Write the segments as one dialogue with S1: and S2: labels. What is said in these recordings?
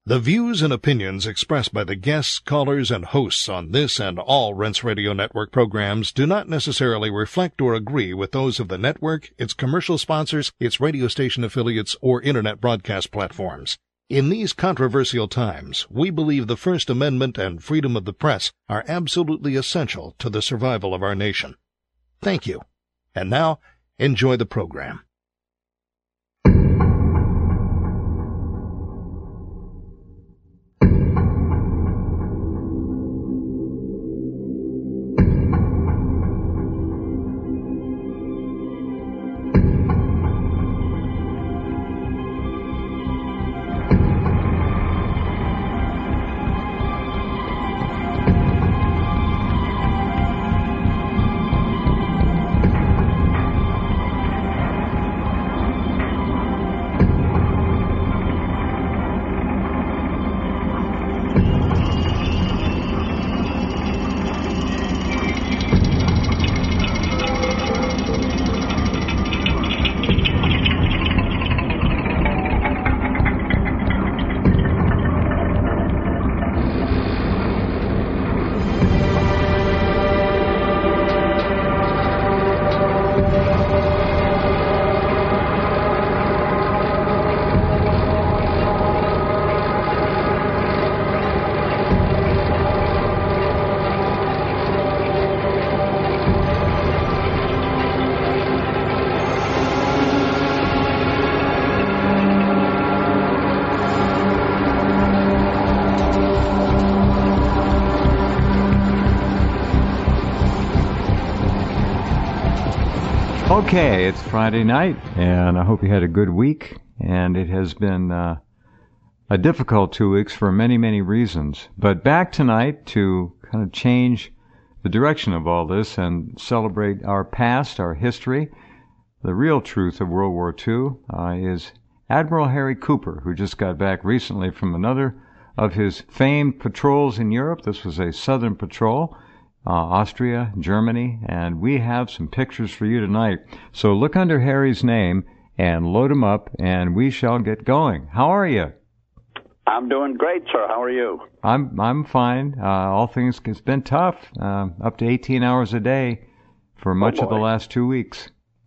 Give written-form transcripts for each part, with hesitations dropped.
S1: The views and opinions expressed by the guests, callers, and hosts on this and all Rense Radio Network programs do not necessarily reflect or agree with those of the network, its commercial sponsors, its radio station affiliates, or Internet broadcast platforms. In these controversial times, we believe the First Amendment and freedom of the press are absolutely essential to the survival of our nation. Thank you. And now, enjoy the program.
S2: Okay, it's Friday night, and I hope you had a good week, and it has been a difficult 2 weeks for many, many reasons. But back tonight to kind of change the direction of all this and celebrate our past, our history. The real truth of World War II is Admiral Harry Cooper, who just got back recently from another of his famed patrols in Europe. This was a southern patrol. Austria, Germany, and we have some pictures for you tonight. So look under Harry's name and load him up, and we shall get going. How are you?
S3: I'm doing great, sir. How are you?
S2: I'm fine. All things, it's been tough, up to 18 hours a day for much of the last 2 weeks.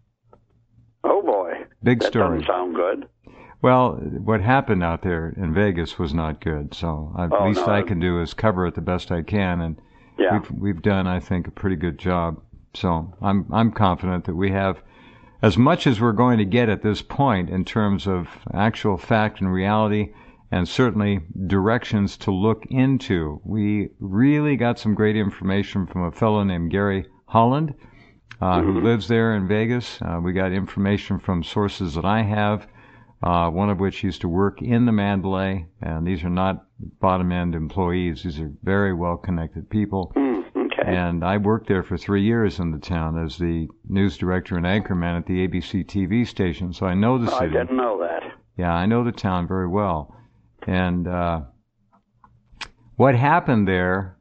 S3: Oh, boy.
S2: Big story.
S3: That doesn't sound good.
S2: Well, what happened out there in Vegas was not good, so at least I can do is cover it the best I can, and
S3: yeah.
S2: We've done, I think, a pretty good job. So I'm confident that we have as much as we're going to get at this point in terms of actual fact and reality, and certainly directions to look into. We really got some great information from a fellow named Gary Holland, who lives there in Vegas. We got information from sources that I have, one of which used to work in the Mandalay, and these are not bottom-end employees. These are very well-connected people.
S3: Okay.
S2: And I worked there for 3 years in the town as the news director and anchorman at the ABC TV station, so I know the city.
S3: I didn't know that.
S2: Yeah, I know the town very well. And what happened there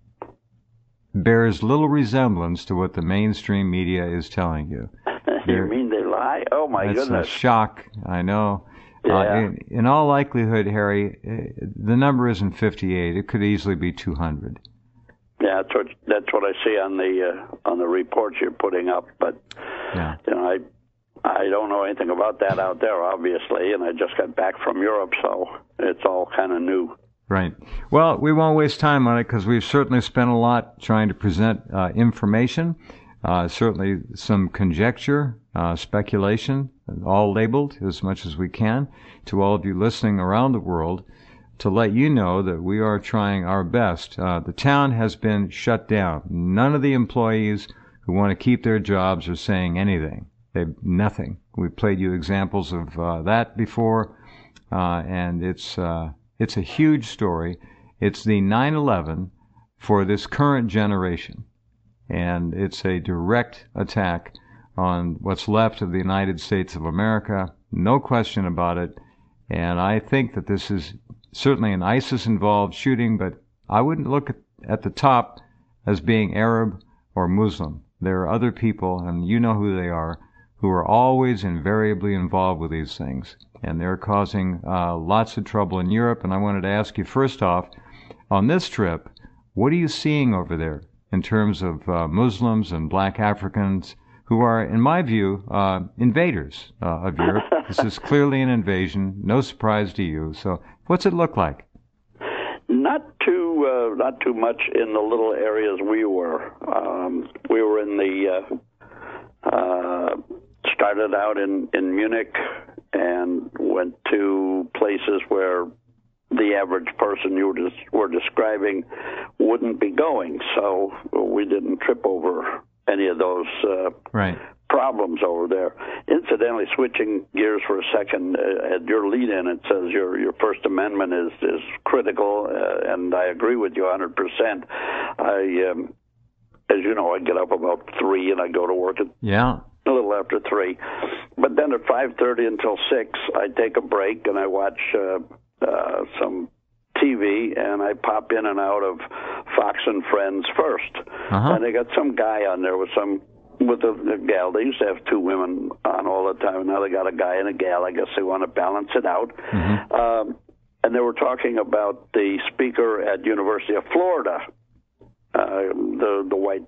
S2: bears little resemblance to what the mainstream media is telling you.
S3: You mean they lie? Oh, my goodness.
S2: That's a shock, I know.
S3: Yeah.
S2: In all likelihood, Harry, the number isn't 58. It could easily be 200.
S3: Yeah, that's what I see on the reports you're putting up. But
S2: yeah.
S3: I don't know anything about that out there, obviously, and I just got back from Europe, so it's all kind of new.
S2: Right. Well, we won't waste time on it because we've certainly spent a lot trying to present information. Certainly some conjecture, speculation, all labeled as much as we can to all of you listening around the world to let you know that we are trying our best. The town has been shut down. None of the employees who want to keep their jobs are saying anything. They've nothing. We've played you examples of that before, and it's a huge story. It's the 9/11 for this current generation. And it's a direct attack on what's left of the United States of America, no question about it. And I think that this is certainly an ISIS-involved shooting, but I wouldn't look at the top as being Arab or Muslim. There are other people, and you know who they are, who are always invariably involved with these things. And they're causing lots of trouble in Europe. And I wanted to ask you, first off, on this trip, what are you seeing over there in terms of Muslims and black Africans who are, in my view, invaders of Europe? This is clearly an invasion. No surprise to you. So what's it look like?
S3: Not too much in the little areas we were. We were in the started out in Munich and went to places where the average person you were describing wouldn't be going. So we didn't trip over any of those problems over there. Incidentally, switching gears for a second, at your lead-in, it says your First Amendment is critical, and I agree with you 100%. As you know, I get up about 3 and I go to work at a little after 3. But then at 5:30 until 6, I take a break and I watch some TV, and I pop in and out of Fox and Friends first. And they got some guy on there with a gal. They used to have 2 women on all the time. Now they got a guy and a gal. I guess they want to balance it out. And they were talking about the speaker at University of Florida, the white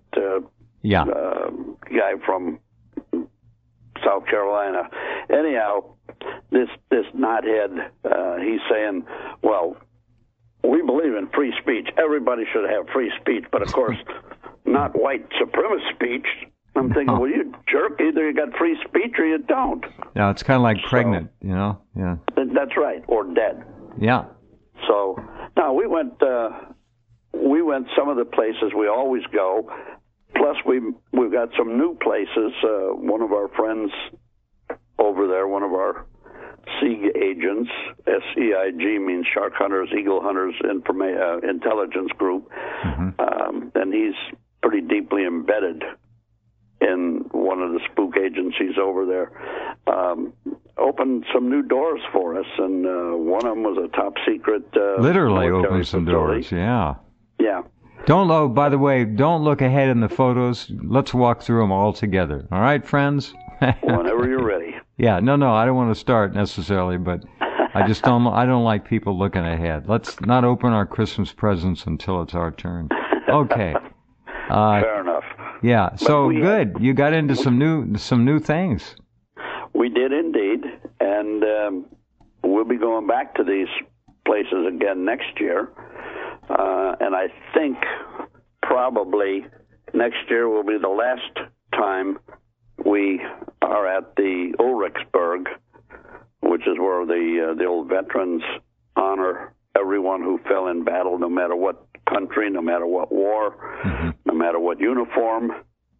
S3: guy from South Carolina. Anyhow, this knothead, he's saying, well, we believe in free speech. Everybody should have free speech, but of course, not white supremacist speech. I'm thinking, well, you jerk, either you got free speech or you don't.
S2: Yeah, it's kind of like pregnant, you know? Yeah.
S3: That's right, or dead.
S2: Yeah.
S3: So, now we went some of the places we always go, plus we've got some new places. One of our friends over there, one of our SEIG agents, SEIG means Shark Hunters, Eagle Hunters Intelligence Group, and he's pretty deeply embedded in one of the spook agencies over there, opened some new doors for us, and one of them was a top secret
S2: literally opened some doors, yeah. By the way, don't look ahead in the photos. Let's walk through them all together. All right, friends?
S3: Whenever you're ready.
S2: Yeah, no, I don't want to start necessarily, but I just don't like people looking ahead. Let's not open our Christmas presents until it's our turn. Okay.
S3: Fair enough.
S2: Yeah, so good. You got into some new things.
S3: We did indeed, and we'll be going back to these places again next year. And I think probably next year will be the last time we are at the Ulrichsburg, which is where the old veterans honor everyone who fell in battle, no matter what country, no matter what war, no matter what uniform.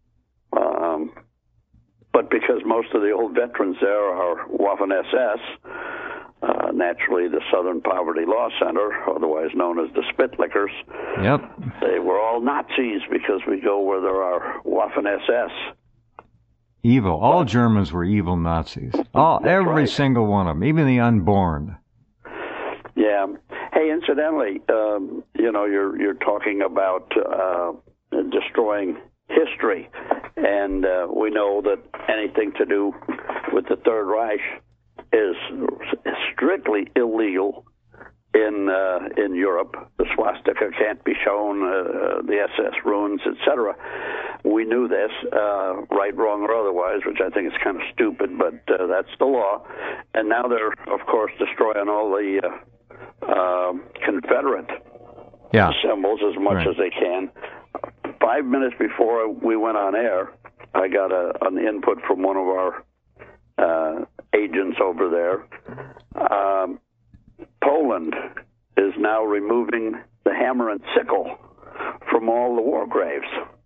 S3: But because most of the old veterans there are Waffen-SS, naturally the Southern Poverty Law Center, otherwise known as the Spitlickers, they were all Nazis because we go where there are Waffen-SS.
S2: Evil. All Germans were evil Nazis. Every single one of them, even the unborn.
S3: Yeah. Hey, incidentally, you're talking about destroying history, and we know that anything to do with the Third Reich is strictly illegal in Europe. The swastika can't be shown, the SS ruins, etc. We knew this, right, wrong, or otherwise, which I think is kind of stupid, but that's the law. And now they're, of course, destroying all the Confederate symbols as much as they can. 5 minutes before we went on air, I got an input from one of our agents over there. Poland is now removing the hammer and sickle from all the war graves.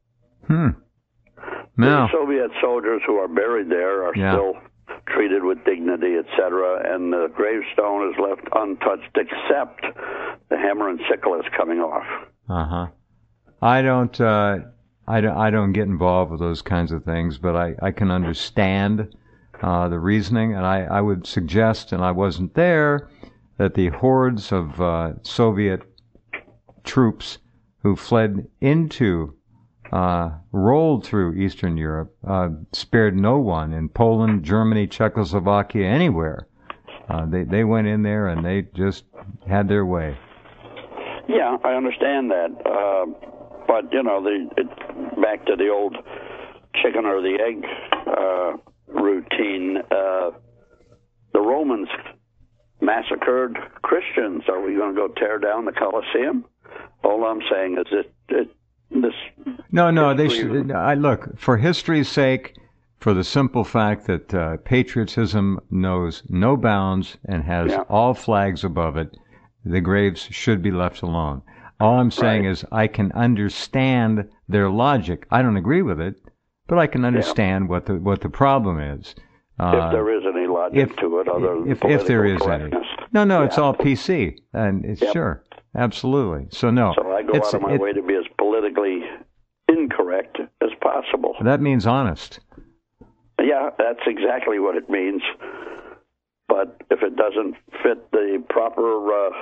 S3: The Soviet soldiers who are buried there are still treated with dignity, etc., and the gravestone is left untouched except the hammer and sickle is coming off.
S2: I don't get involved with those kinds of things, but I can understand the reasoning, and I would suggest, and I wasn't there, that the hordes of Soviet troops who fled into rolled through Eastern Europe, spared no one in Poland, Germany, Czechoslovakia, anywhere. They went in there and they just had their way.
S3: Yeah, I understand that. But, back to the old chicken or the egg routine. The Romans massacred Christians. Are we going to go tear down the Colosseum? All I'm saying is this.
S2: No, they should. Look, for history's sake, for the simple fact that patriotism knows no bounds and has all flags above it, the graves should be left alone. All I'm saying is I can understand their logic. I don't agree with it, but I can understand what the problem is.
S3: If there is any logic to it, other than
S2: if there is any. No, it's all PC, and it's
S3: Yep.
S2: Sure, absolutely. So no.
S3: So I go out of my way to be as politically incorrect as possible.
S2: That means honest.
S3: Yeah, that's exactly what it means. But if it doesn't fit the proper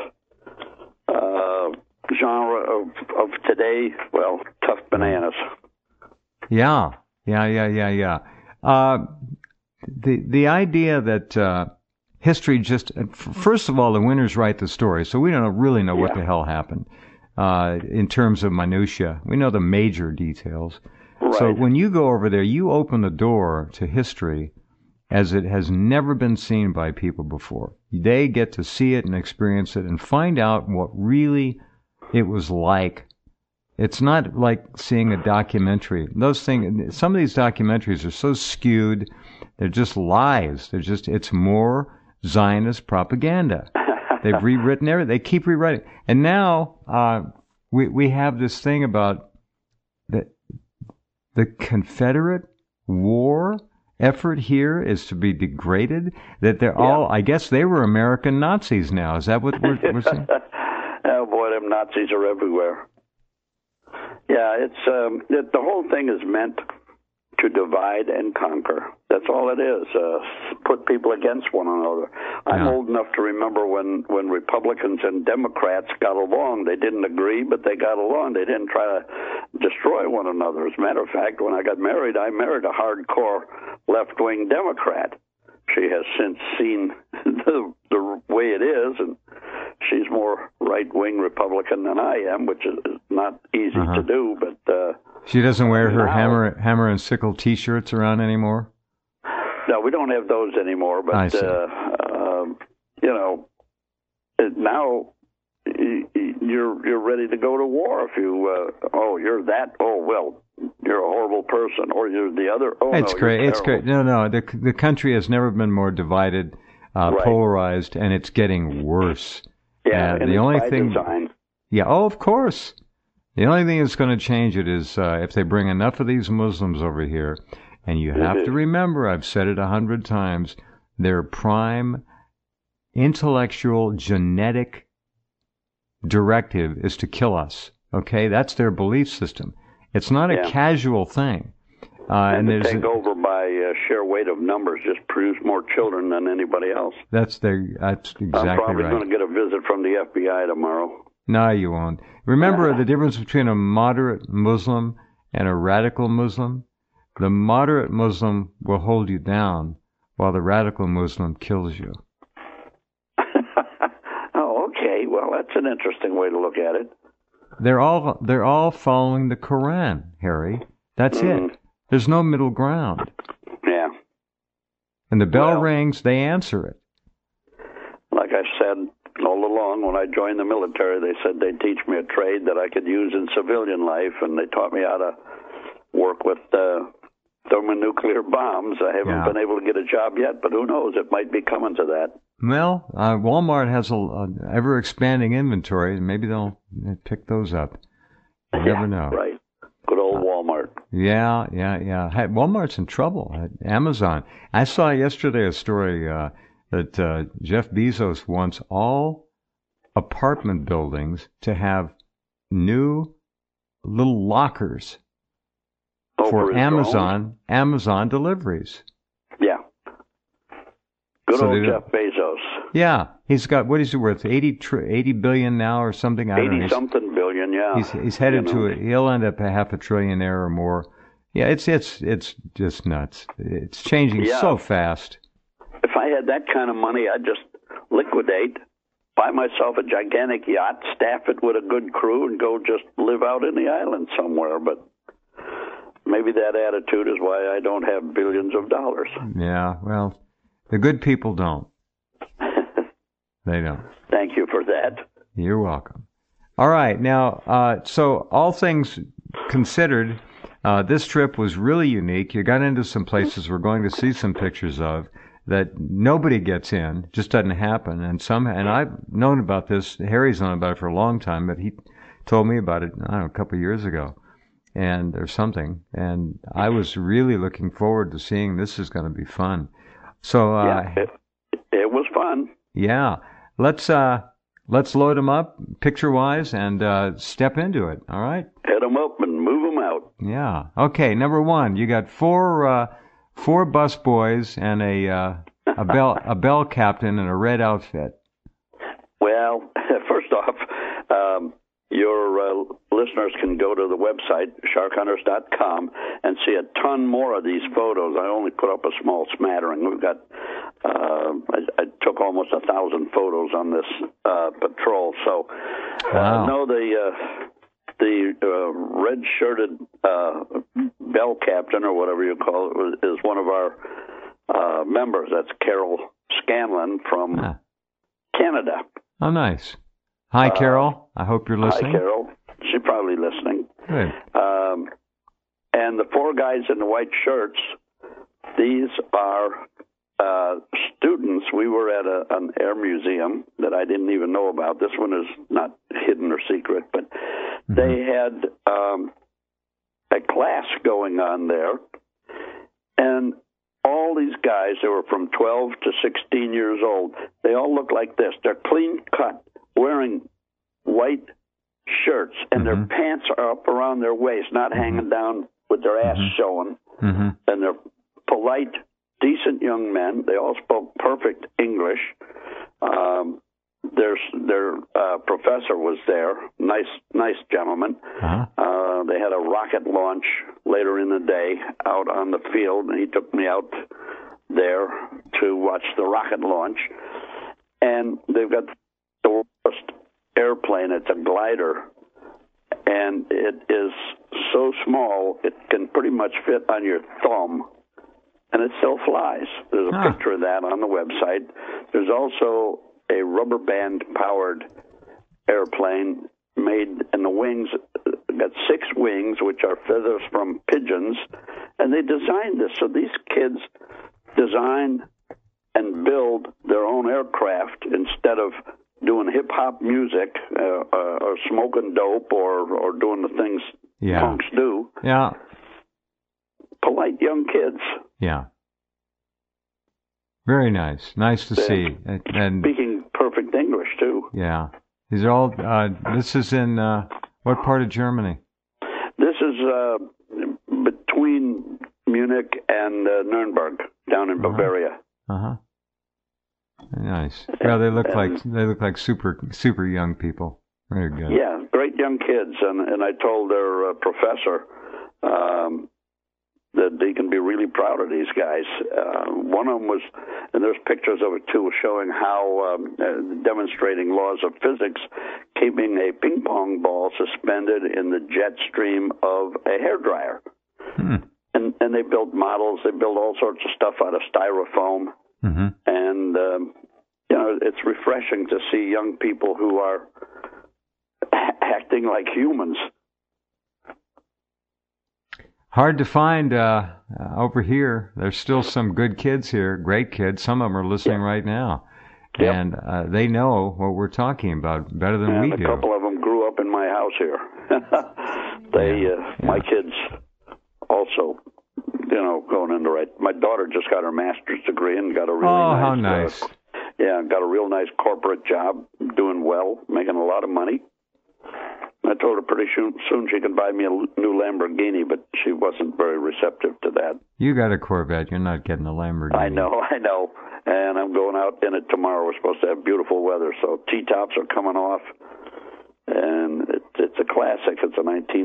S3: genre of today, well, tough bananas.
S2: Yeah. The idea that history just, first of all, the winners write the story, so we don't really know what the hell happened in terms of minutia. We know the major details.
S3: Right.
S2: So when you go over there, you open the door to history as it has never been seen by people before. They get to see it and experience it and find out what really it was like. It's not like seeing a documentary. Those things, some of these documentaries are so skewed. They're just lies. It's more Zionist propaganda. They've rewritten everything. They keep rewriting. And now, we have this thing about the Confederate war effort here is to be degraded, that they're all, I guess they were American Nazis now. Is that what we're saying?
S3: Oh boy, them Nazis are everywhere. Yeah, it's the whole thing is meant to divide and conquer. That's all it is. Put people against one another. I'm old enough to remember when Republicans and Democrats got along. They didn't agree, but they got along. They didn't try to destroy one another. As a matter of fact, when I got married, I married a hardcore left-wing Democrat. She has since seen the way it is, and she's more right-wing Republican than I am, which is not easy to do. But
S2: she doesn't wear her hammer and sickle T-shirts around anymore.
S3: No, we don't have those anymore. But
S2: I see.
S3: now you're ready to go to war if you. You're that. Oh well, you're a horrible person, or you're the other. Oh,
S2: it's
S3: no,
S2: great. It's great. No. The country has never been more divided, polarized, and it's getting worse.
S3: Yeah, and
S2: the only thing.
S3: Design.
S2: Yeah. Oh, of course. The only thing that's going to change it is if they bring enough of these Muslims over here, and you have to remember, I've said it 100 times, their prime intellectual genetic directive is to kill us. Okay, that's their belief system. It's not a casual thing.
S3: And to take over by sheer weight of numbers, just produce more children than anybody else.
S2: That's exactly right.
S3: I'm probably going to get a visit from the FBI tomorrow.
S2: No, you won't. Remember the difference between a moderate Muslim and a radical Muslim? The moderate Muslim will hold you down, while the radical Muslim kills you.
S3: Oh, okay. Well, that's an interesting way to look at it.
S2: They're all following the Quran, Harry. That's it. There's no middle ground.
S3: Yeah.
S2: And the bell rings, they answer it.
S3: Like I said all along, when I joined the military, they said they'd teach me a trade that I could use in civilian life, and they taught me how to work with thermonuclear bombs. I haven't been able to get a job yet, but who knows? It might be coming to that.
S2: Well, Walmart has an ever-expanding inventory, and maybe they'll pick those up. You never know.
S3: Right. Good old Walmart.
S2: Yeah. Hey, Walmart's in trouble. Amazon. I saw yesterday a story that Jeff Bezos wants all apartment buildings to have new little lockers for Amazon deliveries.
S3: Yeah. Good Good old Jeff Bezos.
S2: Yeah, he's got, what is he worth? 80 billion now or something? I don't know.
S3: 80-something billion, yeah.
S2: He's headed to it. He'll end up a half a trillionaire or more. Yeah, it's just nuts. It's changing so fast.
S3: If I had that kind of money, I'd just liquidate, buy myself a gigantic yacht, staff it with a good crew, and go just live out in the island somewhere. But maybe that attitude is why I don't have billions of dollars.
S2: Yeah, well, the good people don't. They don't.
S3: Thank you for that.
S2: You're welcome. All right, now, so all things considered, this trip was really unique. You got into some places we're going to see some pictures of that nobody gets in, just doesn't happen. And I've known about this, Harry's known about it for a long time, but he told me about it, I don't know, a couple of years ago, or something. And I was really looking forward to seeing this is going to be fun. So,
S3: it was fun.
S2: Yeah. Let's load them up picture-wise and step into it, all right?
S3: Head them up and move them out.
S2: Yeah. Okay, number one, you got four bus boys and a bell captain in a red outfit.
S3: Well, first off, your listeners can go to the website, sharkhunters.com, and see a ton more of these photos. I only put up a small smattering. We've got, I took almost 1,000 photos on this patrol. So,
S2: wow.
S3: No, the red-shirted bell captain, or whatever you call it, is one of our members. That's Carol Scanlon from Canada.
S2: Oh, nice. Hi, Carol. I hope you're listening.
S3: Hi, Carol. She's probably listening.
S2: Good.
S3: And the four guys in the white shirts, these are students. We were at an air museum that I didn't even know about. This one is not hidden or secret, but they had a class going on there, and all these guys, they were from 12 to 16 years old. They all look like this. They're clean cut, wearing white shirts, and their pants are up around their waist, not hanging down with their ass showing. And they're polite, decent young men. They all spoke perfect English. Their professor was there, nice gentleman. They had a rocket launch later in the day out on the field, and he took me out there to watch the rocket launch. And they've got the worst airplane. It's a glider, and it is so small it can pretty much fit on your thumb, and it still flies. There's a picture of that on the website. There's also a rubber band powered airplane made, and the wings got 6 wings, which are feathers from pigeons, and they designed this. So these kids design and build their own aircraft instead of doing hip-hop music or smoking dope or doing the things punks do.
S2: Yeah.
S3: Polite young kids.
S2: Yeah. Very nice. Nice to see. And
S3: speaking perfect English, too.
S2: Yeah. These are all, this is in what part of Germany?
S3: This is between Munich and Nuremberg, down in Bavaria.
S2: Nice. Well, they look like super young people. Very good.
S3: Yeah, great young kids, and I told their professor that they can be really proud of these guys. One of them was, and there's pictures of it too, showing how demonstrating laws of physics, keeping a ping pong ball suspended in the jet stream of a hairdryer. And they built models. They built all sorts of stuff out of styrofoam. And, it's refreshing to see young people who are acting like humans.
S2: Hard to find over here. There's still some good kids here, great kids. Some of them are listening right now. And they know what we're talking about better than we do.
S3: A couple of them grew up in my house here. My kids also, going into my daughter just got her master's degree and got a really nice.
S2: How nice.
S3: Got a real nice corporate job, doing well, making a lot of money. I told her pretty soon she could buy me a new Lamborghini, but she wasn't very receptive to that.
S2: You got a Corvette. You're not getting a Lamborghini.
S3: I know. And I'm going out in it tomorrow. We're supposed to have beautiful weather, so T-tops are coming off. And it's a classic. It's a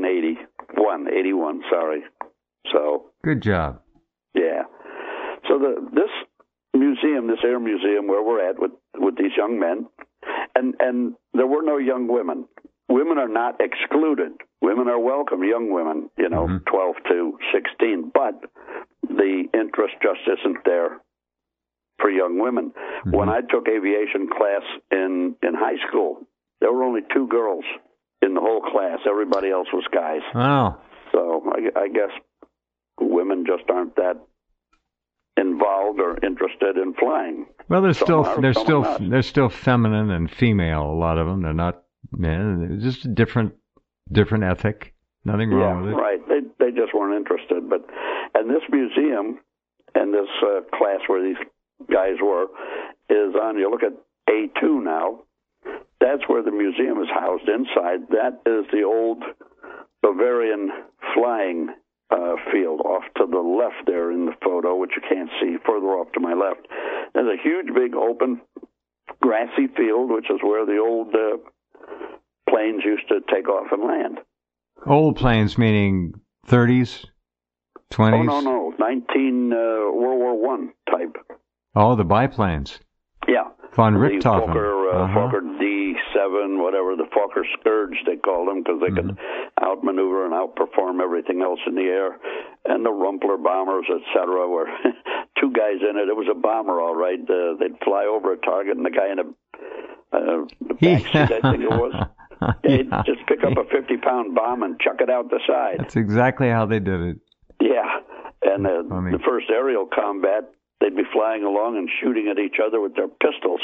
S3: 81, sorry. So
S2: good job.
S3: Yeah. So this museum, this air museum where we're at with these young men, and there were no young women. Women are not excluded. Women are welcome, young women, 12 to 16. But the interest just isn't there for young women. Mm-hmm. When I took aviation class in high school, there were only 2 girls in the whole class. Everybody else was guys.
S2: Wow.
S3: So I guess women just aren't that involved or interested in flying.
S2: Well, they're still feminine and female. A lot of them. They're not men. It's just a different ethic. Nothing wrong with it.
S3: Right. They just weren't interested. And this museum and this class where these guys were is on. You look at A2 now. That's where the museum is housed inside. That is the old Bavarian flying field off to the left there in the photo, which you can't see, further off to my left. There's a huge, big, open, grassy field, which is where the old planes used to take off and land.
S2: Old planes meaning 30s, 20s?
S3: Oh, no. World War I type.
S2: Oh, the biplanes.
S3: Yeah.
S2: Von Richthofen.
S3: Fokker D7, whatever, the Fokker Scourge, they called them, because they could outmaneuver and outperform everything else in the air. And the Rumpler bombers, etc., were 2 guys in it. It was a bomber, all right. They'd fly over a target, and the guy in the backseat, I think it was, he'd just pick up a 50-pound bomb and chuck it out the side.
S2: That's exactly how they did it.
S3: Yeah. And the first aerial combat, they'd be flying along and shooting at each other with their pistols.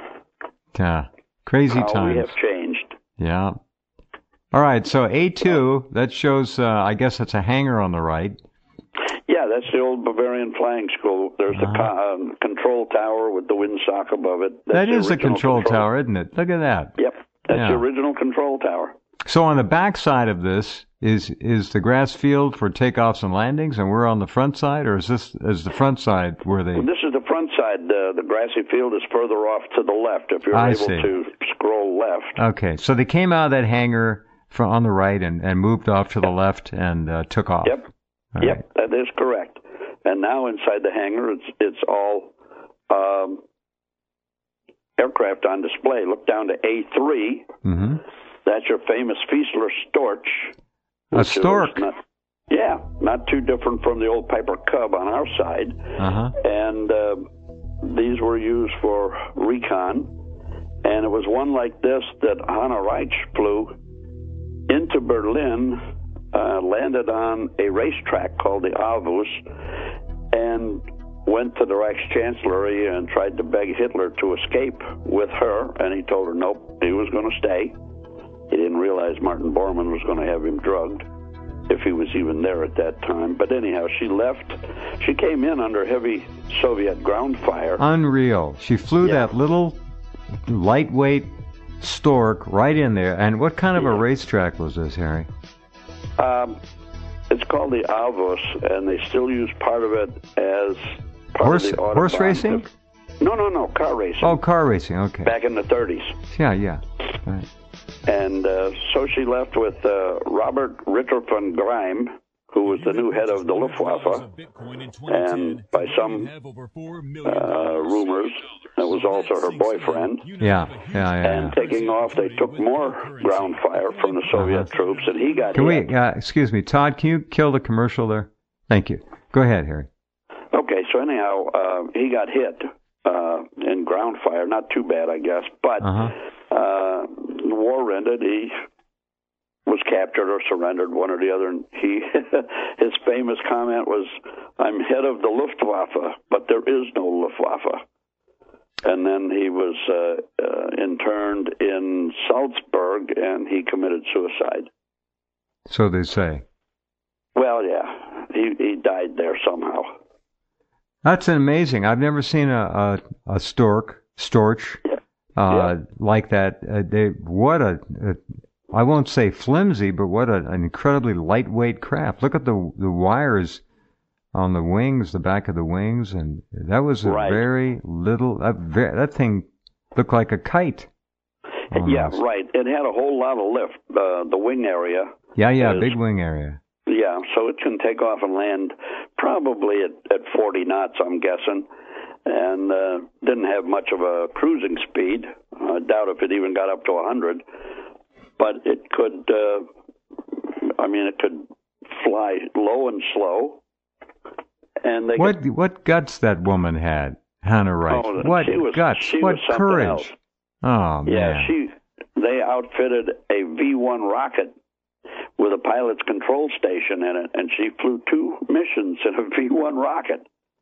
S2: Yeah. Crazy times.
S3: We have changed.
S2: Yeah. All right. So A2, that shows, I guess that's a hangar on the right.
S3: Yeah, that's the old Bavarian Flying School. There's the control tower with the windsock above it.
S2: That is the control tower, isn't it? Look at that.
S3: Yep. That's the original control tower.
S2: So on the back side of this is the grass field for takeoffs and landings, and we're on the front side, or is the front side where they...
S3: Well, this is the front side. The grassy field is further off to the left, if you're able to scroll left.
S2: Okay, so they came out of that hangar on the right and moved off to the left and took off.
S3: Yep. Yep, that is correct. And now inside the hangar, it's all aircraft on display. Look down to A3. Mm-hmm. That's your famous Fieseler Storch.
S2: A stork?
S3: Not too different from the old Piper Cub on our side.
S2: Uh-huh.
S3: And these were used for recon. And it was one like this that Hanna Reich flew into Berlin, landed on a racetrack called the Avus, and went to the Reichschancellery and tried to beg Hitler to escape with her, and he told her nope, he was going to stay. He didn't realize Martin Bormann was going to have him drugged, if he was even there at that time. But anyhow, she left. She came in under heavy Soviet ground fire.
S2: Unreal. She flew that little lightweight Stork right in there. And what kind of a racetrack was this, Harry?
S3: It's called the Avus, and they still use part of it as part of the Autobahn.
S2: Horse racing?
S3: No, car racing.
S2: Oh, car racing, okay.
S3: Back in the 30s.
S2: Yeah. Right.
S3: And so she left with Robert Ritter von Greim, who was the new head of the Luftwaffe, and by some rumors, that was also her boyfriend.
S2: Yeah.
S3: And taking off, they took more ground fire from the Soviet troops, and he got hit.
S2: Excuse me, Todd, can you kill the commercial there? Thank you. Go ahead, Harry.
S3: Okay, so anyhow, he got hit in ground fire. Not too bad, I guess, but the war ended. He was captured or surrendered, one or the other, and his famous comment was, "I'm head of the Luftwaffe, but there is no Luftwaffe." And then he was interned in Salzburg, and he committed suicide.
S2: So they say.
S3: Well, yeah, he died there somehow.
S2: That's amazing. I've never seen a storch like that. What a I won't say flimsy, but what an incredibly lightweight craft. Look at the wires on the wings, the back of the wings, and that was a very little. That thing looked like a kite. Almost.
S3: Yeah, right. It had a whole lot of lift. The wing area.
S2: Yeah, big wing area.
S3: Yeah, so it can take off and land probably at 40 knots, I'm guessing, and didn't have much of a cruising speed. I doubt if it even got up to 100, but it could. It could fly low and slow. And
S2: what guts that woman had, Hannah Wright. What guts? What courage!
S3: Else.
S2: Oh, man.
S3: Yeah, they outfitted a V-1 rocket with a pilot's control station in it, and she flew 2 missions in a V-1 rocket.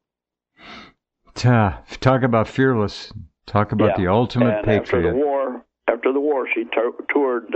S2: Talk about fearless. Talk about the ultimate patriot.
S3: After the war, she toured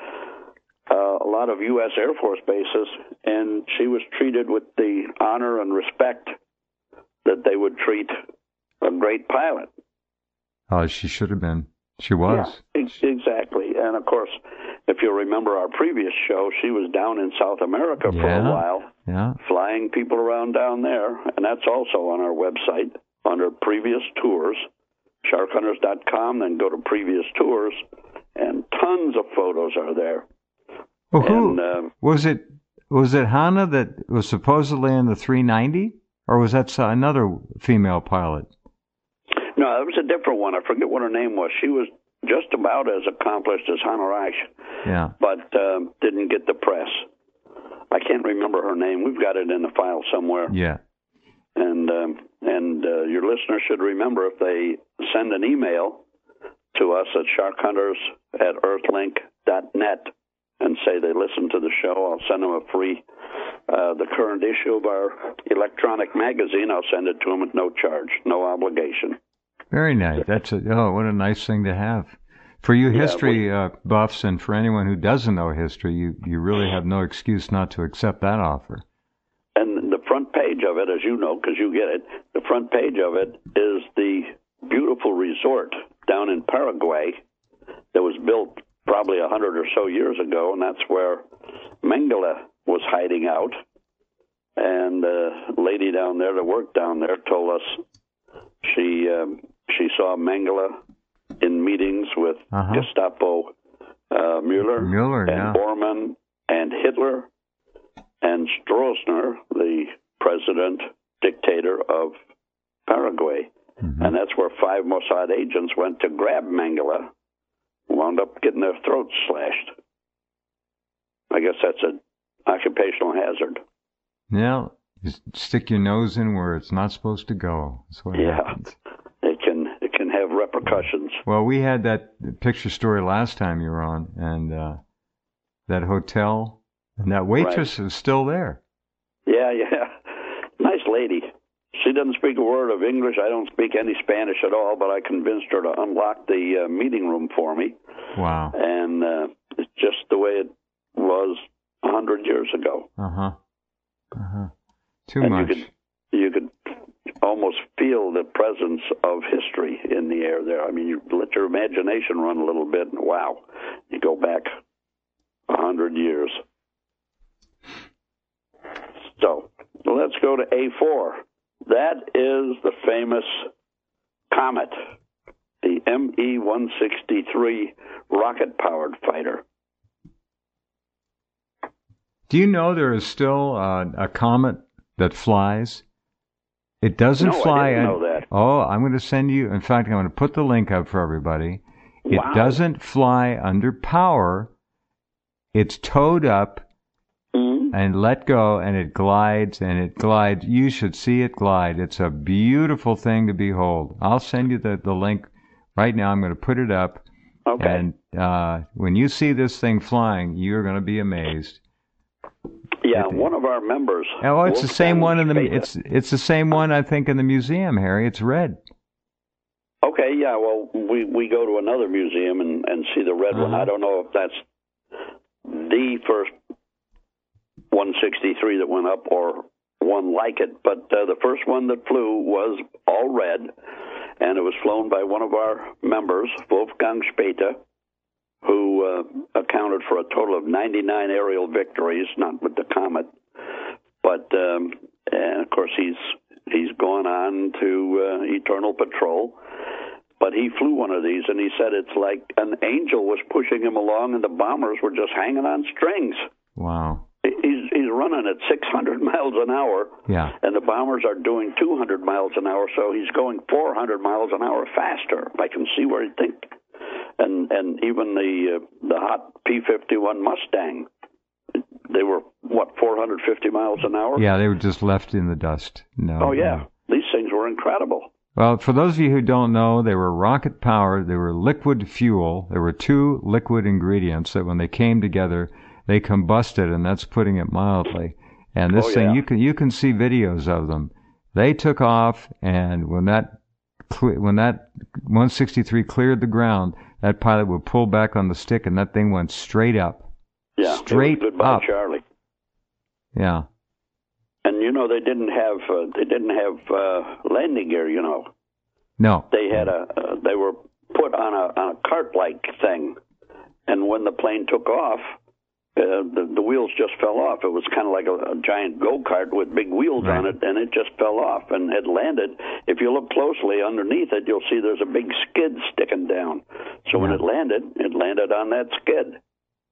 S3: a lot of U.S. Air Force bases, and she was treated with the honor and respect that they would treat a great pilot.
S2: Oh, she should have been. She was.
S3: Yeah, exactly. And, of course, if you remember our previous show, she was down in South America for a while, flying people around down there. And that's also on our website under previous tours, sharkhunters.com, then go to previous tours, and tons of photos are there.
S2: Well, who was it? Was it Hannah that was supposedly in the 390? Or was that another female pilot?
S3: No, it was a different one. I forget what her name was. She was just about as accomplished as Hannah Reich, but didn't get the press. I can't remember her name. We've got it in the file somewhere.
S2: Yeah.
S3: And your listeners should remember, if they send an email to us at sharkhunters@earthlink.net and say they listen to the show, I'll send them a free, the current issue of our electronic magazine. I'll send it to them at no charge, no obligation.
S2: Very nice. What a nice thing to have. For you history buffs, and for anyone who doesn't know history, you really have no excuse not to accept that offer.
S3: And the front page of it, as you know, because you get it, the front page of it is the beautiful resort down in Paraguay that was built probably 100 or so years ago, and that's where Mengele was hiding out. And a lady down there that worked down there told us she saw Mengele in meetings with Gestapo Mueller and Bormann and Hitler and Stroessner, the president dictator of Paraguay. Mm-hmm. And that's where 5 Mossad agents went to grab Mengele, wound up getting their throats slashed. I guess that's an occupational hazard.
S2: Yeah, you stick your nose in where it's not supposed to go. That's what happens.
S3: It can have repercussions.
S2: Well, we had that picture story last time you were on, and that hotel, and that waitress is still there.
S3: Yeah. Nice lady. She doesn't speak a word of English. I don't speak any Spanish at all, but I convinced her to unlock the meeting room for me.
S2: Wow.
S3: And it's just the way it was 100 years ago.
S2: Too much.
S3: You could almost feel the presence of history in the air there. I mean, you let your imagination run a little bit, and wow, you go back 100 years. So let's go to A4. That is the famous Comet, the ME-163 rocket-powered fighter.
S2: Do you know there is still a comet that flies? It doesn't fly.
S3: I didn't know that.
S2: Oh, I'm going to send you. In fact, I'm going to put the link up for everybody. It doesn't fly under power. It's towed up and let go, and it glides, and it glides. You should see it glide. It's a beautiful thing to behold. I'll send you the link right now. I'm going to put it up.
S3: Okay.
S2: And when you see this thing flying, you're going to be amazed.
S3: Yeah, one of our members.
S2: Oh, it's the same one in the. It's the same one, I think, in the museum, Harry. It's red.
S3: Okay, yeah. Well, we go to another museum and see the red one. I don't know if that's the first 163 that went up or one like it, but the first one that flew was all red, and it was flown by one of our members, Wolfgang Späte, who accounted accounted for a total of 99 aerial victories, not with the Comet. But, and of course, he's gone on to Eternal Patrol. But he flew one of these, and he said it's like an angel was pushing him along, and the bombers were just hanging on strings.
S2: Wow.
S3: He's running at 600 miles an hour,
S2: yeah,
S3: and the bombers are doing 200 miles an hour, so he's going 400 miles an hour faster. I can see where he'd think. And even the hot P-51 Mustang, they were, 450 miles an hour?
S2: Yeah, they were just left in the dust. No.
S3: Oh, yeah. These things were incredible.
S2: Well, for those of you who don't know, they were rocket-powered. They were liquid fuel. There were two liquid ingredients that when they came together, they combusted, and that's putting it mildly. And this thing, you can see videos of them. They took off, and when that 163 cleared the ground, that pilot would pull back on the stick, and that thing went straight up.
S3: Yeah,
S2: straight
S3: goodbye,
S2: up.
S3: Charlie.
S2: Yeah.
S3: And they didn't have landing gear.
S2: No.
S3: They had they were put on a cart-like thing, and when the plane took off, the wheels just fell off. It was kind of like a giant go-kart with big wheels on it, and it just fell off and it landed. If you look closely underneath it, you'll see there's a big skid sticking down. So when it landed on that skid.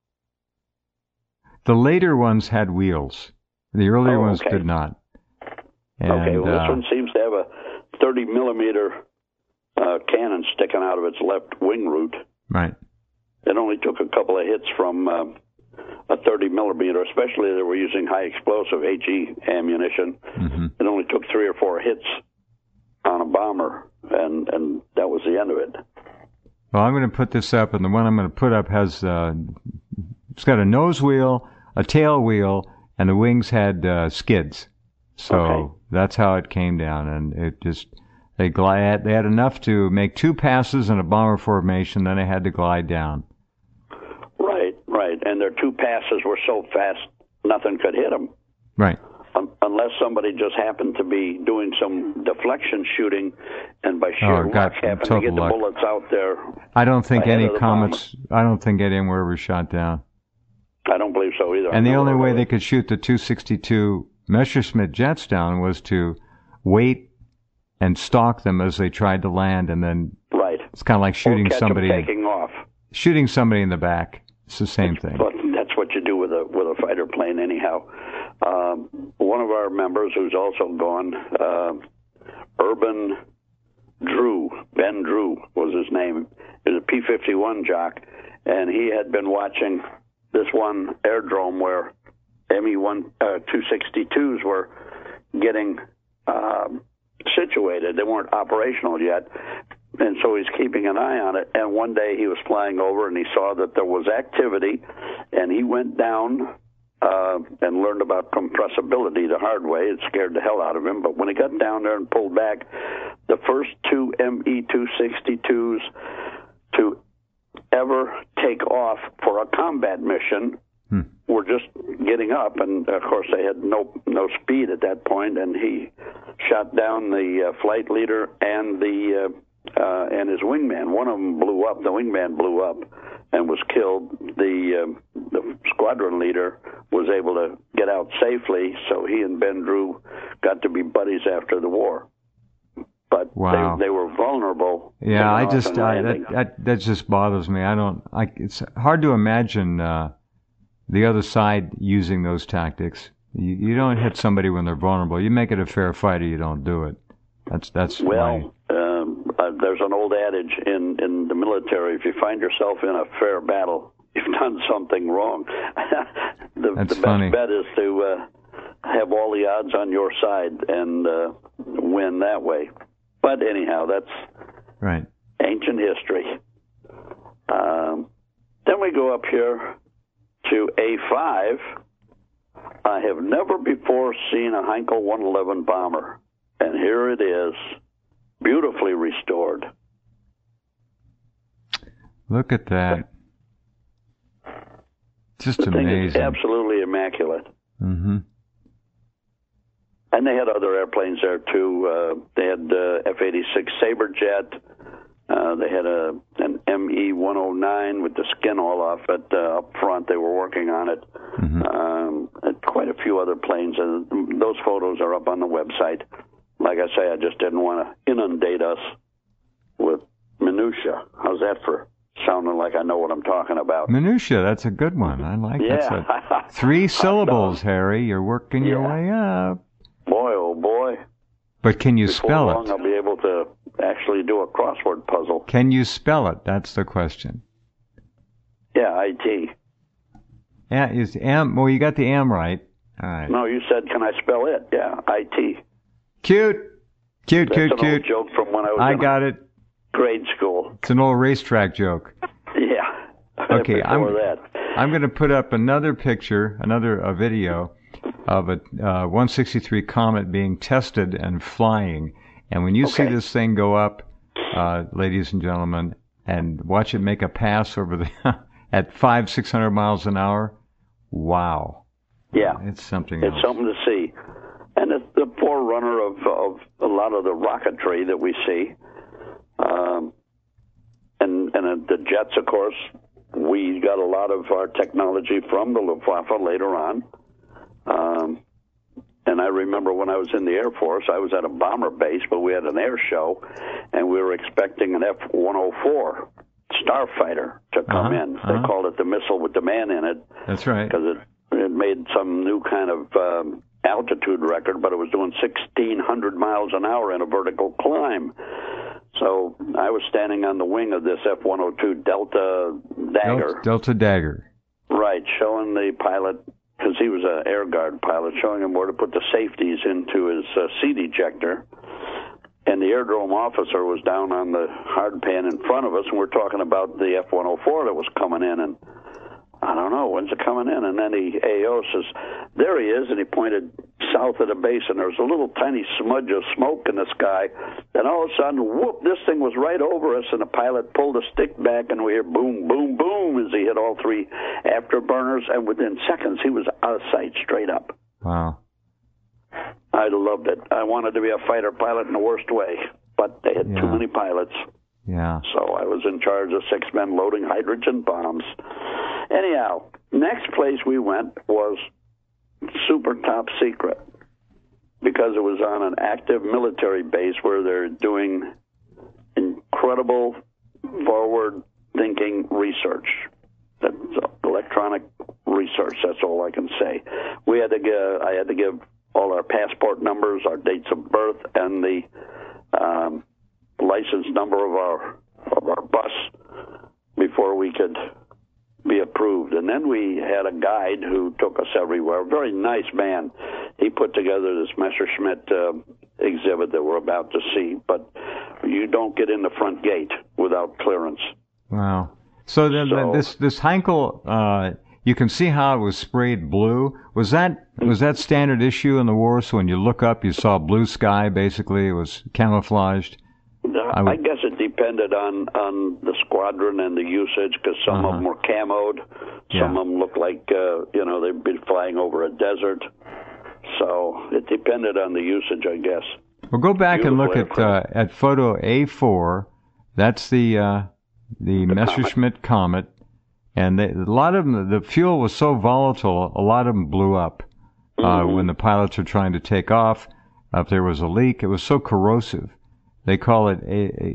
S2: The later ones had wheels. The earlier ones did not. And,
S3: this one seems to have a 30-millimeter cannon sticking out of its left wing root.
S2: Right.
S3: It only took a couple of hits from a 30-millimeter, especially they were using high-explosive HE ammunition. Mm-hmm. It only took 3 or 4 hits on a bomber, and that was the end of it.
S2: Well, I'm going to put this up, and the one I'm going to put up has it's got a nose wheel, a tail wheel, and the wings had skids. So that's how it came down, and it just they had enough to make 2 passes in a bomber formation, then they had to glide down. Right,
S3: and their 2 passes were so fast nothing could hit them.
S2: Right.
S3: Unless somebody just happened to be doing some deflection shooting, and by sheer luck happened to get the bullets out there.
S2: I don't think any comets. I don't think any were ever shot down.
S3: I don't believe so either.
S2: And the only way they could shoot the 262 Messerschmitt jets down was to wait and stalk them as they tried to land, and then it's kind of like shooting somebody
S3: taking off.
S2: Shooting somebody in the back. It's the same thing.
S3: But that's what you do with a fighter plane, anyhow. One of our members, who's also gone, Urban Drew, Ben Drew was his name. He was a P-51 jock, and he had been watching this one aerodrome where ME-262s were getting situated. They weren't operational yet, and so he's keeping an eye on it. And one day he was flying over, and he saw that there was activity, and he went down and learned about compressibility the hard way. It scared the hell out of him. But when he got down there and pulled back, the first 2 ME-262s to ever take off for a combat mission were just getting up, and of course they had no speed at that point, and he shot down the flight leader and his wingman. One of them blew up. The wingman blew up and was killed. The squadron leader was able to get out safely, so he and Ben Drew got to be buddies after the war. But they were vulnerable.
S2: Yeah, that just bothers me. It's hard to imagine the other side using those tactics. You don't hit somebody when they're vulnerable. You make it a fair fight, or you don't do it. That's
S3: there's an old adage in the military: if you find yourself in a fair battle, you've done something wrong. The best bet is to have all the odds on your side and win that way. But anyhow, that's ancient history. Then we go up here to A5. I have never before seen a Heinkel 111 bomber, and here it is, beautifully restored.
S2: Look at that. Just
S3: the
S2: amazing.
S3: Thing is absolutely immaculate.
S2: Mm-hmm.
S3: And they had other airplanes there, too. They had F-86 Saberjet. They had an ME-109 with the skin all off it up front. They were working on it. And quite a few other planes, and those photos are up on the website. Like I say, I just didn't want to inundate us with minutia. How's that for sounding like I know what I'm talking about?
S2: Minutia, that's a good one. I like that. That's 3 syllables, Harry. You're working your way up.
S3: Boy, oh boy.
S2: But can you
S3: Before
S2: spell
S3: long,
S2: it?
S3: I'll be able to actually do a crossword puzzle.
S2: Can you spell it? That's the question.
S3: Yeah, IT.
S2: Yeah, is M? Well, you got the M right. All right.
S3: No, you said, can I spell it? Yeah, IT.
S2: Cute.
S3: That's an old joke from when I was
S2: got it.
S3: grade school.
S2: It's an old racetrack joke.
S3: Yeah.
S2: Okay,
S3: that.
S2: I'm going to put up another picture, a video of a 163 Comet being tested and flying. And when you see this thing go up, ladies and gentlemen, and watch it make a pass over the at 500-600 miles an hour, wow.
S3: Yeah.
S2: It's something else.
S3: It's something to see. And it's the forerunner of a lot of the rocketry that we see. And the jets, of course, we got a lot of our technology from the Luftwaffe later on. And I remember when I was in the Air Force, I was at a bomber base, but we had an air show, and we were expecting an F-104 Starfighter to come in. They called it the missile with the man in it.
S2: That's right.
S3: Because it made some new kind of altitude record, but it was doing 1,600 miles an hour in a vertical climb. So I was standing on the wing of this F-102 Delta Dagger.
S2: Delta Dagger.
S3: Right, showing the pilot, because he was an Air Guard pilot, showing him where to put the safeties into his seat ejector. And the aerodrome officer was down on the hard pan in front of us, and we're talking about the F-104 that was coming in, and I don't know, when's it coming in? And then the AO says, there he is, and he pointed south of the base, and there was a little tiny smudge of smoke in the sky. Then all of a sudden, whoop, this thing was right over us, and the pilot pulled the stick back, and we hear boom, boom, boom as he hit all 3 afterburners, and within seconds, he was out of sight straight up.
S2: Wow.
S3: I loved it. I wanted to be a fighter pilot in the worst way, but they had too many pilots.
S2: Yeah.
S3: So I was in charge of 6 men loading hydrogen bombs. Anyhow, next place we went was super top secret because it was on an active military base where they're doing incredible forward-thinking research. That's electronic research. That's all I can say. I had to give all our passport numbers, our dates of birth, and the license number of our bus before we could be approved. And then we had a guide who took us everywhere. A very nice man. He put together this Messerschmitt exhibit that we're about to see, but you don't get in the front gate without clearance.
S2: Wow. So then this Heinkel, you can see how it was sprayed blue. Was that standard issue in the war? So when you look up, you saw blue sky. Basically, it was camouflaged.
S3: I guess it depended on the squadron and the usage, because some of them were camoed. Some of them looked like they'd been flying over a desert. So it depended on the usage, I guess.
S2: Well, go back and look at photo A4. That's the Messerschmitt Comet. And a lot of them, the fuel was so volatile, a lot of them blew up when the pilots were trying to take off. If there was a leak, it was so corrosive. They call it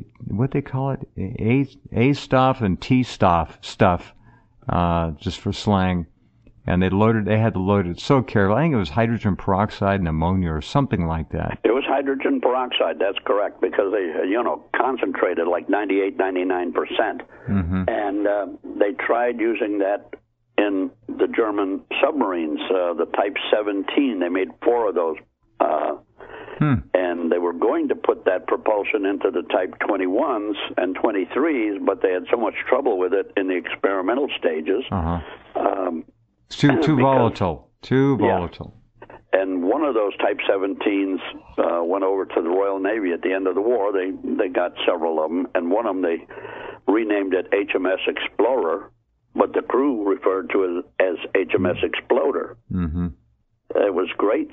S2: A-stuff and T-stuff, just for slang. And they had to load it so carefully. I think it was hydrogen peroxide and ammonia or something like that.
S3: It was hydrogen peroxide, that's correct, because they, concentrated like 98, 99%. Mm-hmm. And they tried using that in the German submarines, the Type 17. They made 4 of those. And they were going to put that propulsion into the Type 21s and 23s, but they had so much trouble with it in the experimental stages.
S2: It's too volatile. Too volatile.
S3: And one of those Type 17s went over to the Royal Navy at the end of the war. They got several of them, and one of them they renamed it HMS Explorer, but the crew referred to it as HMS Exploder. Mm-hmm. It was great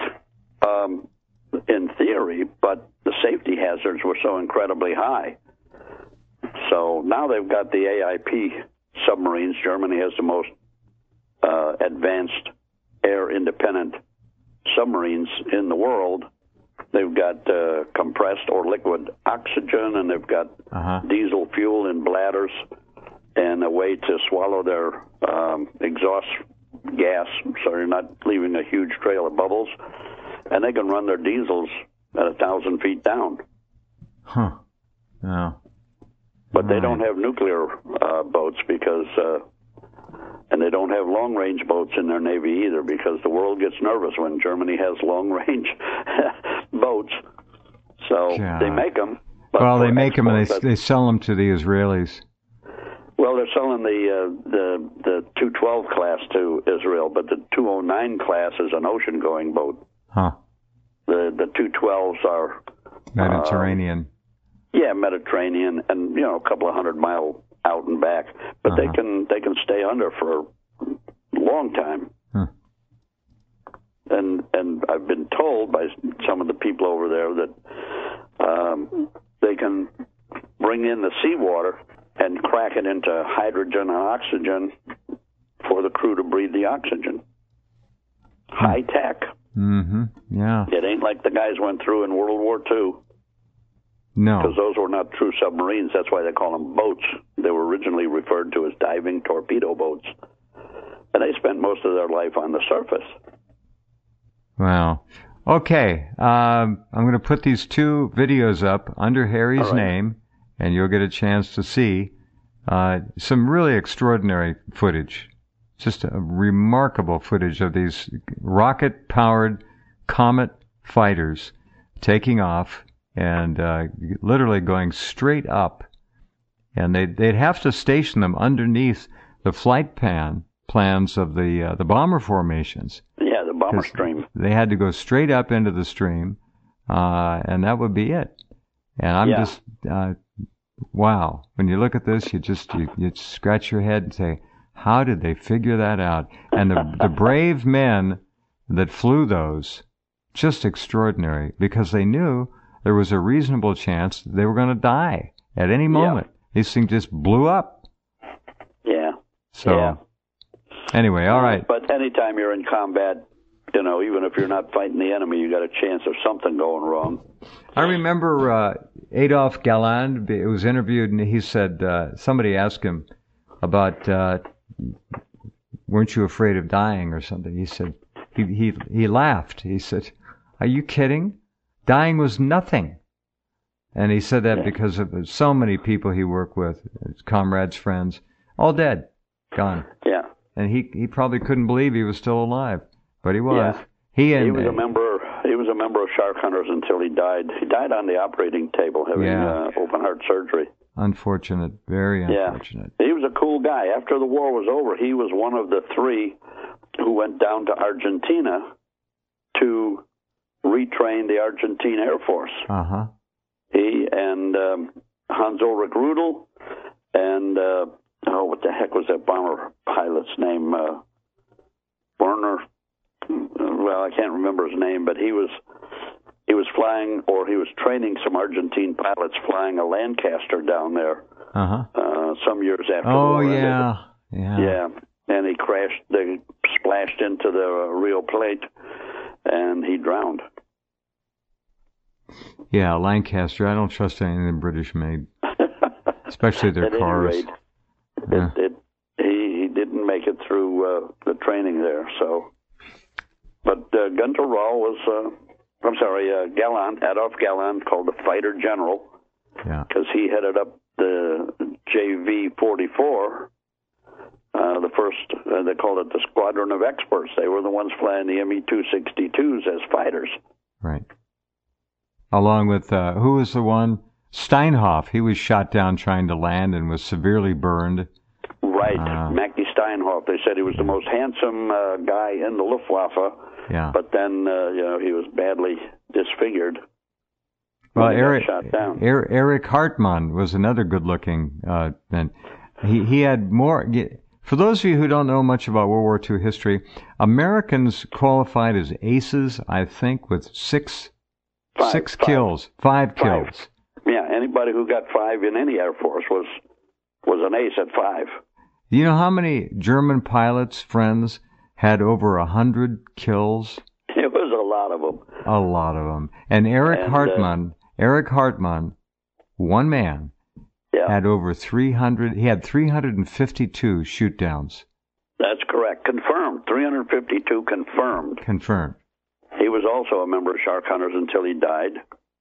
S3: in theory, but the safety hazards were so incredibly high. So now they've got the AIP submarines. Germany has the most advanced air-independent submarines in the world. They've got compressed or liquid oxygen, and they've got diesel fuel in bladders and a way to swallow their exhaust gas so you're not leaving a huge trail of bubbles. And they can run their diesels at 1,000 feet down.
S2: Huh. Yeah.
S3: But they don't have nuclear boats because, and they don't have long-range boats in their Navy either, because the world gets nervous when Germany has long-range boats. So they make them.
S2: Well, they make them and they sell them to the Israelis.
S3: Well, they're selling the 212 class to Israel, but the 209 class is an ocean-going boat.
S2: Huh.
S3: The 212s are
S2: Mediterranean.
S3: Yeah, Mediterranean, and a couple of 100 mile out and back, but they can stay under for a long time. And I've been told by some of the people over there that they can bring in the seawater and crack it into hydrogen and oxygen for the crew to breathe the oxygen. High tech.
S2: Mm-hmm. Yeah.
S3: It ain't like the guys went through in World War II.
S2: No.
S3: Because those were not true submarines. That's why they call them boats. They were originally referred to as diving torpedo boats. And they spent most of their life on the surface.
S2: Wow. Okay. I'm going to put these two videos up under Harry's name, and you'll get a chance to see some really extraordinary footage. Just a remarkable footage of these rocket-powered Comet fighters taking off and literally going straight up. And they'd have to station them underneath the flight plans of the bomber formations.
S3: Yeah, the bomber stream.
S2: They had to go straight up into the stream, and that would be it. And I'm just, wow. When you look at this, you scratch your head and say, how did they figure that out? And the brave men that flew those, just extraordinary, because they knew there was a reasonable chance they were going to die at any moment. Yeah. These things just blew up.
S3: Yeah.
S2: So, anyway, all right.
S3: But anytime you're in combat, even if you're not fighting the enemy, you got a chance of something going wrong.
S2: I remember Adolf Galland, it was interviewed, and he said, somebody asked him about, weren't you afraid of dying or something? He said, he laughed. He said, are you kidding? Dying was nothing. And he said that because of so many people he worked with, his comrades, friends, all dead, gone.
S3: Yeah.
S2: And he probably couldn't believe he was still alive, but he was.
S3: Yeah. He was a member of Shark Hunters until he died. He died on the operating table having open heart surgery.
S2: Unfortunate, very unfortunate.
S3: Yeah. He was a cool guy. After the war was over, he was one of the three who went down to Argentina to retrain the Argentine Air Force.
S2: Uh-huh.
S3: He and Hans-Ulrich Rudel and, what the heck was that bomber pilot's name? Werner. Well, I can't remember his name, but he was flying, or he was training some Argentine pilots flying a Lancaster down there some years after the war.
S2: Yeah.
S3: And he crashed, they splashed into the Rio Plate, and he drowned.
S2: Yeah, Lancaster. I don't trust anything the British made, especially their cars.
S3: He didn't make it through the training there. So, but Gunter Rahl was, Galland, Adolf Galland, called the fighter general, because he headed up the JV-44. The first, they called it the Squadron of Experts. They were the ones flying the Me-262s as fighters.
S2: Right. Along with, who was the one? Steinhoff. He was shot down trying to land and was severely burned.
S3: Right. Mackie Steinhoff. They said he was the most handsome guy in the Luftwaffe.
S2: Yeah.
S3: But then, he was badly disfigured.
S2: Well, Eric Hartmann was another good-looking man. He had more. For those of you who don't know much about World War II history, Americans qualified as aces, I think, with five kills.
S3: anybody who got 5 in any Air Force was an ace at 5.
S2: Do you know how many German pilots, friends, had over 100 kills?
S3: It was a lot of them.
S2: A lot of them. And Eric Hartmann, one man, had over 300. He had 352 shoot downs.
S3: That's correct. Confirmed. 352 confirmed.
S2: Confirmed.
S3: He was also a member of Shark Hunters until he died.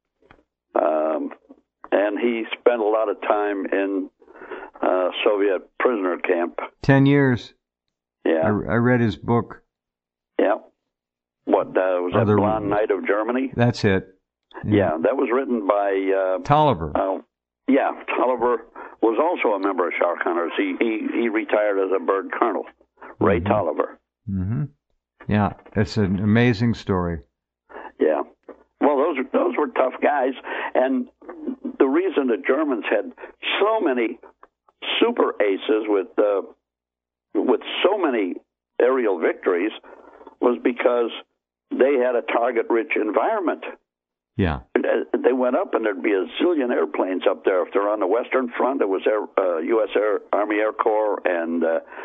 S3: And he spent a lot of time in Soviet prisoner camp.
S2: 10 years.
S3: Yeah.
S2: I read his book.
S3: Yeah. What, was that Blonde Night of Germany?
S2: That's it.
S3: Yeah, that was written by...
S2: Tolliver.
S3: Tolliver was also a member of Shark Hunters. He retired as a bird colonel, Ray Tolliver.
S2: Mm-hmm. Yeah, it's an amazing story.
S3: Yeah. Well, those were tough guys, and the reason the Germans had so many super aces with so many aerial victories was because they had a target-rich environment.
S2: Yeah.
S3: They went up, and there'd be a zillion airplanes up there. If they're on the Western Front, it was U.S. Army Air Corps and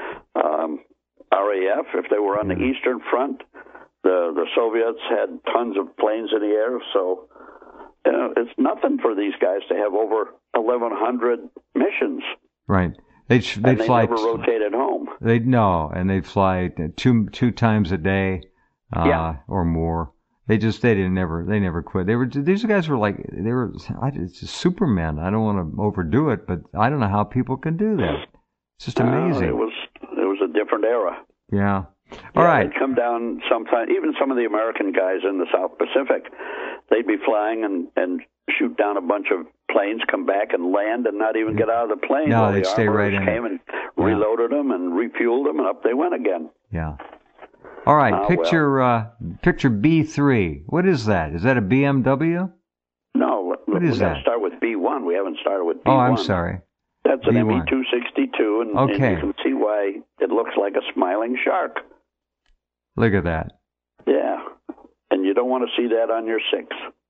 S3: RAF. If they were on the Eastern Front, the Soviets had tons of planes in the air. So it's nothing for these guys to have over 1,100 missions.
S2: Right. They'd fly.
S3: Never rotated home.
S2: They'd fly two times a day, or more. They never quit. These guys were like, it's supermen. I don't want to overdo it, but I don't know how people can do that. It's just amazing.
S3: It was a different era.
S2: Yeah. All right.
S3: They'd come down sometime, even some of the American guys in the South Pacific, they'd be flying and shoot down a bunch of planes, come back and land and not even get out of the plane.
S2: No, they'd stay right in.
S3: Came and reloaded them and refueled them, and up they went again.
S2: Yeah. All right, picture B3. What is that? Is that a BMW?
S3: No,
S2: what is that?
S3: We've got to start with B1. We haven't started with B1.
S2: Oh, I'm sorry.
S3: That's an
S2: B1.
S3: ME-262, and you can see why it looks like a smiling shark.
S2: Look at that.
S3: Yeah, and you don't want to see that on your 6.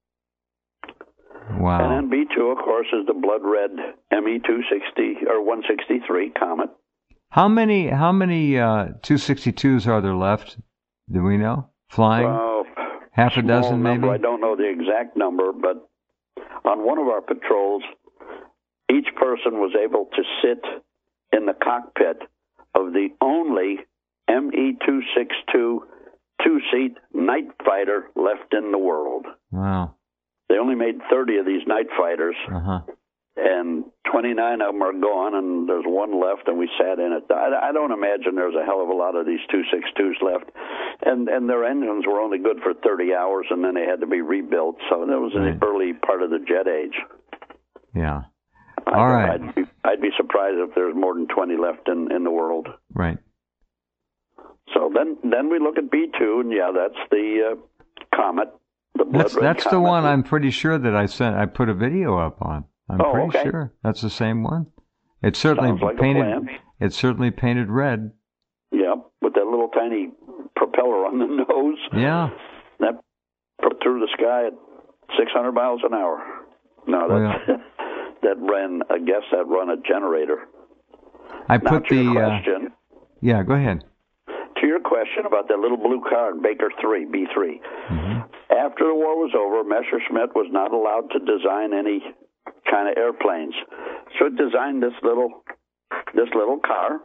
S2: Wow.
S3: And then B2, of course, is the blood red ME-260 or 163 Comet.
S2: How many 262s are there left? Do we know? Flying? Half a dozen,
S3: number.
S2: maybe?
S3: I don't know the exact number, but on one of our patrols, each person was able to sit in the cockpit of the only ME-262 two-seat night fighter left in the world.
S2: Wow.
S3: They only made 30 of these night fighters.
S2: Uh-huh.
S3: And 29 of them are gone, and there's one left, and we sat in it. I don't imagine there's a hell of a lot of these 262s left. And their engines were only good for 30 hours, and then they had to be rebuilt. So that was in the early part of the jet age.
S2: Yeah. All right.
S3: I'd be surprised if there's more than 20 left in the world.
S2: Right.
S3: So then we look at B2, and that's the Comet.
S2: That's the one I'm pretty sure that I put a video up on. I'm pretty sure that's the same one. It's certainly painted. It's certainly painted red.
S3: Yeah, with that little tiny propeller on the nose.
S2: Yeah.
S3: That put through the sky at 600 miles an hour. No, that ran a generator.
S2: I put
S3: to your question.
S2: Yeah, go ahead.
S3: To your question about that little blue car, Baker 3, B3.
S2: Mm-hmm.
S3: After the war was over, Messerschmitt was not allowed to design any kind of airplanes, so it designed this little car.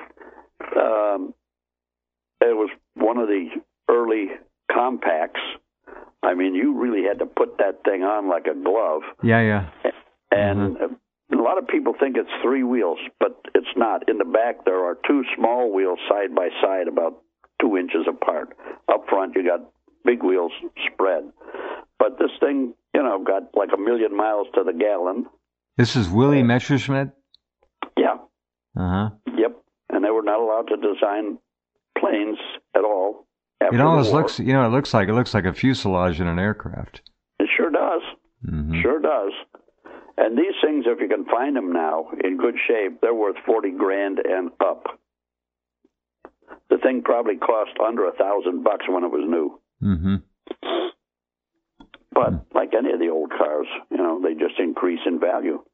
S3: It was one of the early compacts. I mean, you really had to put that thing on like a glove.
S2: Yeah.
S3: And a lot of people think it's 3 wheels, but it's not. In the back, there are 2 small wheels side by side, about 2 inches apart. Up front, you got big wheels spread. But this thing, got like 1 million miles to the gallon.
S2: This is Willy Messerschmitt?
S3: Yeah.
S2: Uh-huh.
S3: Yep. And they were not allowed to design planes at all.
S2: It almost looks, it looks like a fuselage in an aircraft.
S3: It sure does.
S2: Mm-hmm.
S3: Sure does. And these things, if you can find them now in good shape, they're worth $40,000 and up. The thing probably cost under $1,000 when it was new.
S2: Mm-hmm.
S3: But But like any of the old cars, they just increase in value.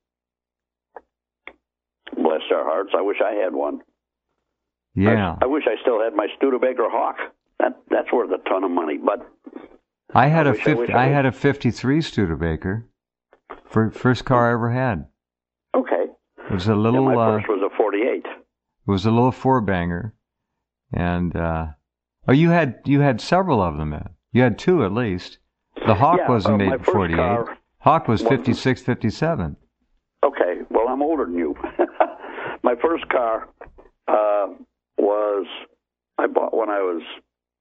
S3: Bless their hearts. I wish I had one.
S2: Yeah.
S3: I wish I still had my Studebaker Hawk. That's worth a ton of money. But
S2: I had a 53 Studebaker. First car I ever had.
S3: Okay.
S2: It was a little.
S3: My first was a 48.
S2: It was a little four-banger, and you had several of them. You had two at least. The Hawk wasn't made in 48. Hawk was 56, 57.
S3: Okay. Well, I'm older than you. My first car I bought when I was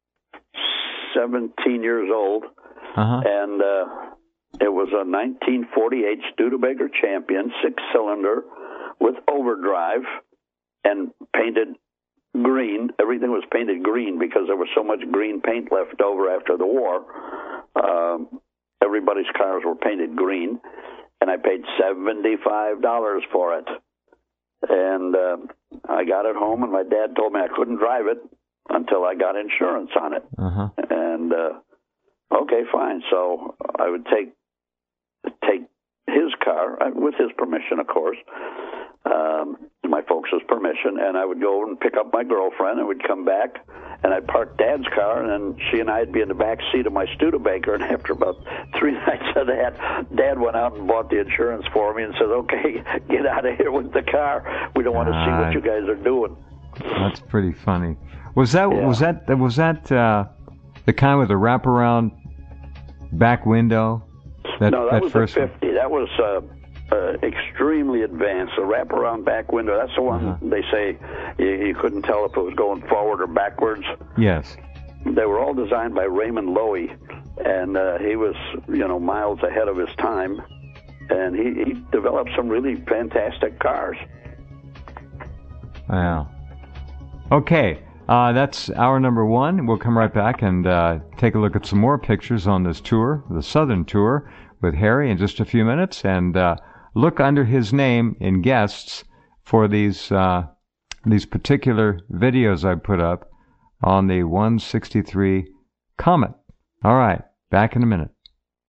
S3: 17 years old, and it was a 1948 Studebaker Champion, 6-cylinder with overdrive and painted green. Everything was painted green because there was so much green paint left over after the war. Everybody's cars were painted green, and I paid $75 for it. And I got it home, and my dad told me I couldn't drive it until I got insurance on it. And okay, fine. So I would take his car, with his permission, of course, my folks' permission, and I would go and pick up my girlfriend, and we'd come back, and I'd park Dad's car, and then she and I'd be in the back seat of my Studebaker, and after about 3 nights of that, Dad went out and bought the insurance for me and said, okay, get out of here with the car. We don't want to see what you guys are doing.
S2: That's pretty funny. Was that the kind with the wraparound back window?
S3: No, that was the 50. That was extremely advanced. The wraparound back window, that's the one they say you couldn't tell if it was going forward or backwards.
S2: Yes.
S3: They were all designed by Raymond Loewy, and he was, miles ahead of his time, and he developed some really fantastic cars.
S2: Wow. Okay. That's hour number 1. We'll come right back and take a look at some more pictures on this tour, the Southern Tour, with Harry in just a few minutes, and look under his name in guests for these particular videos I put up on the 163 Comet. All right, back in a minute.